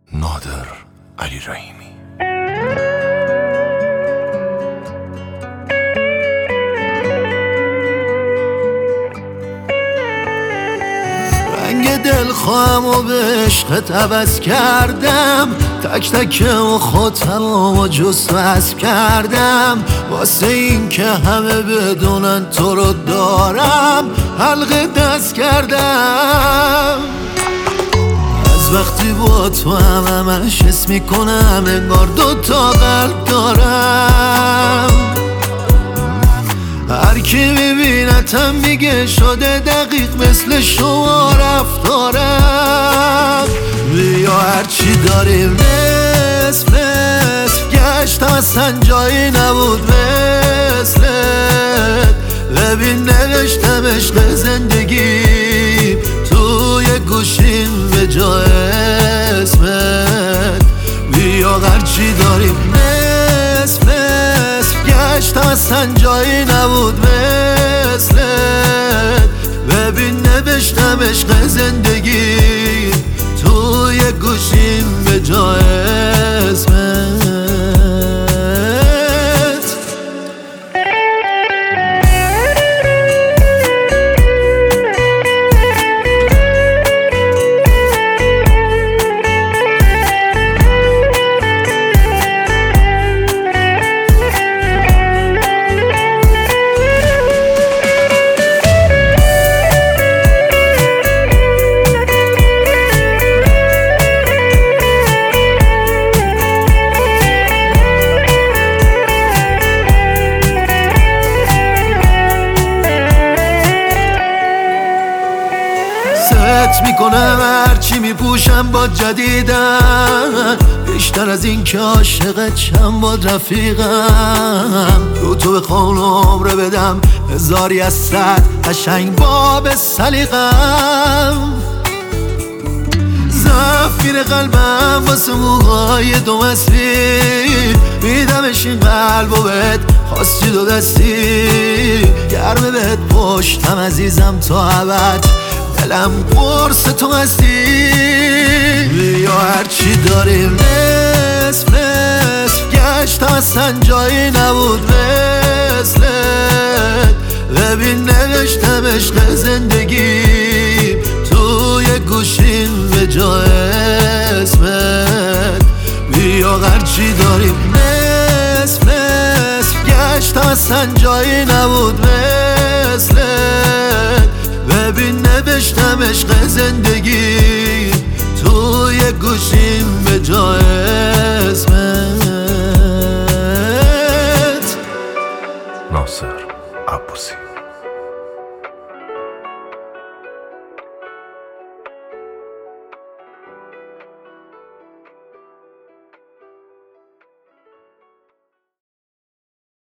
نادر علی رحیمی. رنگ دلخواهم و به عشقت عوض کردم، تک تک و خودم و جست و حذف کردم، واسه این که همه بدونن تو رو دارم حلقه دست کردم. از وقتی با تو همش حس میکنم انگار 2 قلب دارم. هر کی میبینتم میگه شده دقیق مثل شما رفتارم. بیا هرچی داریم نصف گشتم اصلا جایی نبود مثلت. ببین نوشتم عشق زندگی توی گوشیم به جای اسمت. بیا هرچی داریم نصف گشتم اصلا جایی نبود مثلت. ببین نوشتم عشق زندگی توی گوشیم به جای اسمت. ست میکنم هرچی میپوشم با جدیدم، بیشتر از این که عاشقت شم با رفیقم. رو تو بخوام عمره بدم هزاری از 100 قشنگ باب سلیقم. ضعف میره قلبم واسه موهای 2 مسیر، میدمش این قلب و بهت خواستی 2 دستی. گرمه بهت پشتم عزیزم تا ابد، دلم قرص تو هستی. بیا هرچی داریم نصف گشتم اصلا جایی نبود مثلت. ببین نوشتم عشق زندگی توی گوشیم به جای اسمت. بیا هرچی داریم نصف گشتم اصلا جایی نبود مثلت. ببین نوشتم عشق زندگی توی گوشیم به جای اسمت. ناصر عباسی.